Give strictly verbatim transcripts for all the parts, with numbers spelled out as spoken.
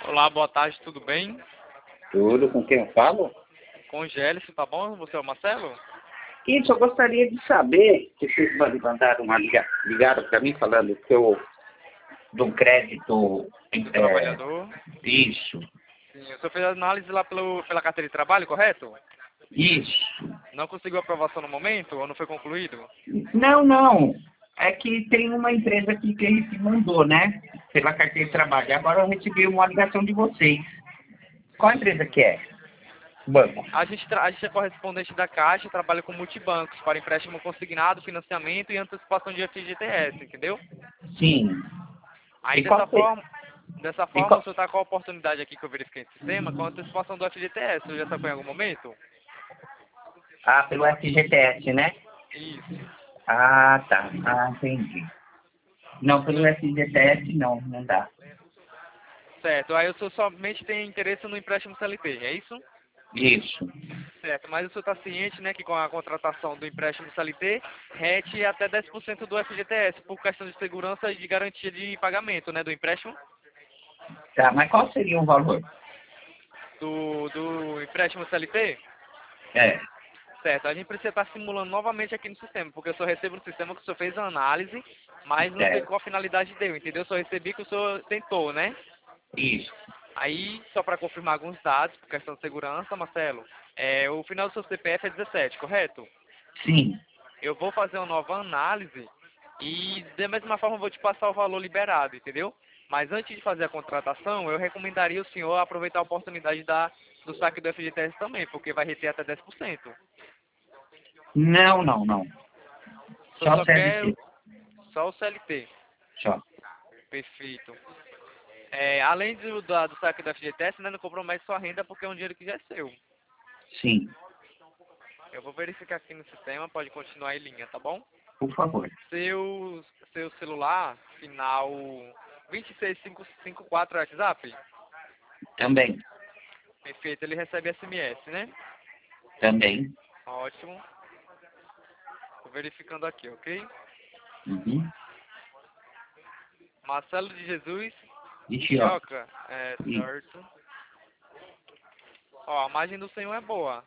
Olá, boa tarde, tudo bem? Tudo, com quem eu falo? Com o Gélicio, tá bom? Você é o Marcelo? Isso, eu gostaria de saber que vocês me mandaram uma liga, ligaram para mim falando que eu do crédito. Do É, trabalhador. isso, Sim, o senhor fez a análise lá pelo, pela carteira de trabalho, correto? isso. Não conseguiu aprovação no momento ou não foi concluído? Não, não. É que tem uma empresa aqui que ele me mandou, né? Pela carteira de trabalho. Agora eu recebi uma ligação de vocês. Qual empresa que é? Banco. A gente, tra- a gente é correspondente da Caixa e trabalha com multibancos para empréstimo consignado, financiamento e antecipação de F G T S, entendeu? Sim. Aí E dessa qual foi? forma, dessa E forma o qual... senhor está com a oportunidade aqui que eu verifiquei no sistema com a antecipação do F G T S. O senhor já sacou em algum momento? Ah, pelo F G T S, né? Isso. Ah, tá. Ah, entendi. Não, pelo F G T S não, não dá. Certo. Aí o senhor somente tem interesse no empréstimo C L T, é isso? Isso. Certo, mas o senhor está ciente, né, que com a contratação do empréstimo C L T, rete até dez por cento do F G T S, por questão de segurança e de garantia de pagamento, né, do empréstimo, Tá, mas qual seria o valor? do, do empréstimo C L T? É. Certo, a gente precisa estar simulando novamente aqui no sistema, porque eu só recebo no sistema que o senhor fez a análise, mas não sei Certo. qual a finalidade deu, entendeu? Eu só recebi que o senhor tentou, né? Isso. Aí, só para confirmar alguns dados, por questão de segurança, Marcelo, é, o final do seu C P F é dezessete, correto? Sim. Eu vou fazer uma nova análise e da mesma forma eu vou te passar o valor liberado, entendeu? Mas antes de fazer a contratação, eu recomendaria o senhor aproveitar a oportunidade da, do saque do F G T S também, porque vai reter até dez por cento. Não, não, não. O senhor Só só quer C L T. só o C L T. Só. Perfeito. É, além do, da- do saque do F G T S, né, não compromete sua renda porque é um dinheiro que já é seu. Sim. Eu vou verificar aqui no sistema, pode continuar em linha, tá bom? Por favor. Seu, seu celular, final dois seis cinco cinco quatro WhatsApp? Também. Perfeito, ele recebe S M S, né? Também. Ótimo. Tô verificando aqui, ok? Uhum. Marcelo de Jesus, Ixi, ó. Ixioca, é Ih. certo. Ó, a margem do senhor é boa.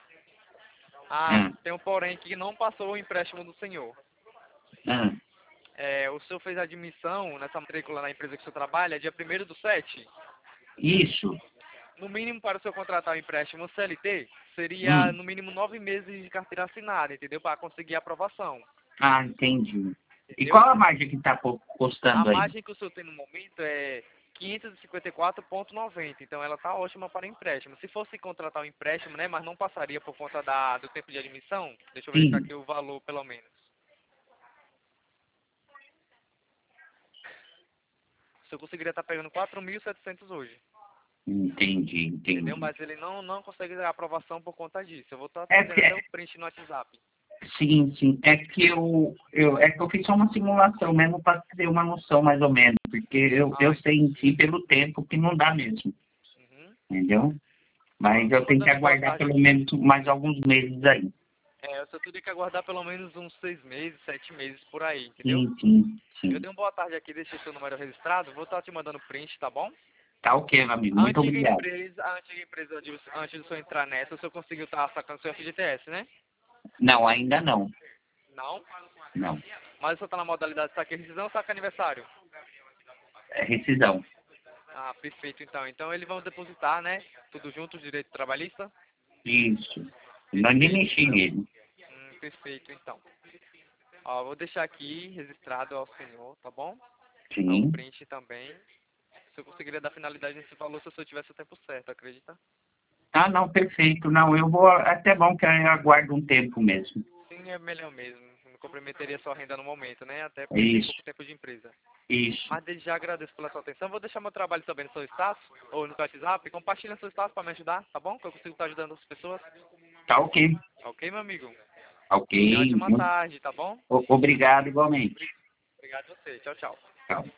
Ah, Hum. tem um porém que não passou o empréstimo do senhor. Hum. É, o senhor fez a admissão nessa matrícula na empresa que o senhor trabalha, dia primeiro do sete. Isso. No mínimo, para o senhor contratar o empréstimo C L T, seria Hum. no mínimo nove meses de carteira assinada, entendeu? Para conseguir a aprovação, Ah, entendi. E entendeu? qual a margem que tá po- A postando aí? margem que o senhor tem no momento é quinhentos e cinquenta e quatro vírgula noventa, então ela está ótima para empréstimo. Se fosse contratar um empréstimo, né, mas não passaria por conta da, do tempo de admissão, deixa eu verificar Sim. aqui o valor pelo menos. O senhor conseguiria estar pegando quatro mil e setecentos hoje, Entendi, entendeu? entendi. Mas ele não, não consegue a aprovação por conta disso. Eu vou estar É trazendo porque, até o print no WhatsApp. sim, sim. É que eu, eu, é que eu fiz só uma simulação mesmo para ter uma noção mais ou menos. Porque eu, Ah, eu sei em si entendi. pelo tempo que não dá mesmo. Uhum. Entendeu? Mas Só eu tenho que mandando boa aguardar tarde pelo aqui. menos mais alguns meses aí. É, eu só teria que aguardar pelo menos uns seis meses, sete meses por aí, entendeu? Sim, sim, Eu sim. dei uma boa tarde aqui, deixei seu número registrado, vou estar te mandando print, tá bom? Tá ok, meu amigo. A Muito antiga obrigado. empresa, a antiga empresa, de- antes do senhor entrar nessa, o senhor conseguiu estar sacando seu F G T S, né? Não, ainda não. Não? Não. Mas o senhor está na modalidade saque e rescisão ou saque aniversário? É rescisão. Ah, perfeito, então. Então eles vão depositar, né? Tudo junto, o direito trabalhista? Isso. Não nem Perfeito, mexi então. nele. Hum, perfeito, então. Ó, vou deixar aqui registrado ao senhor, tá bom? Ao Sim. print também. Se eu conseguiria dar finalidade nesse valor se eu tivesse o tempo certo, acredita? Ah, não, perfeito. Não, eu vou. Até bom que eu aguardo um tempo mesmo. Sim, é melhor mesmo. Não comprometeria sua renda no momento, né? Até porque tem Isso. pouco tempo de empresa. Isso. Mas desde já agradeço pela sua atenção. Vou deixar meu trabalho também no seu status, ou no seu WhatsApp. Compartilha no seu status para me ajudar, tá bom? Que eu consigo estar ajudando as pessoas. Tá ok. Ok, meu amigo? Tenha uma Ok. ótima tarde, tá bom? O- Obrigado igualmente. Obrigado a você. Tchau, tchau. Tchau.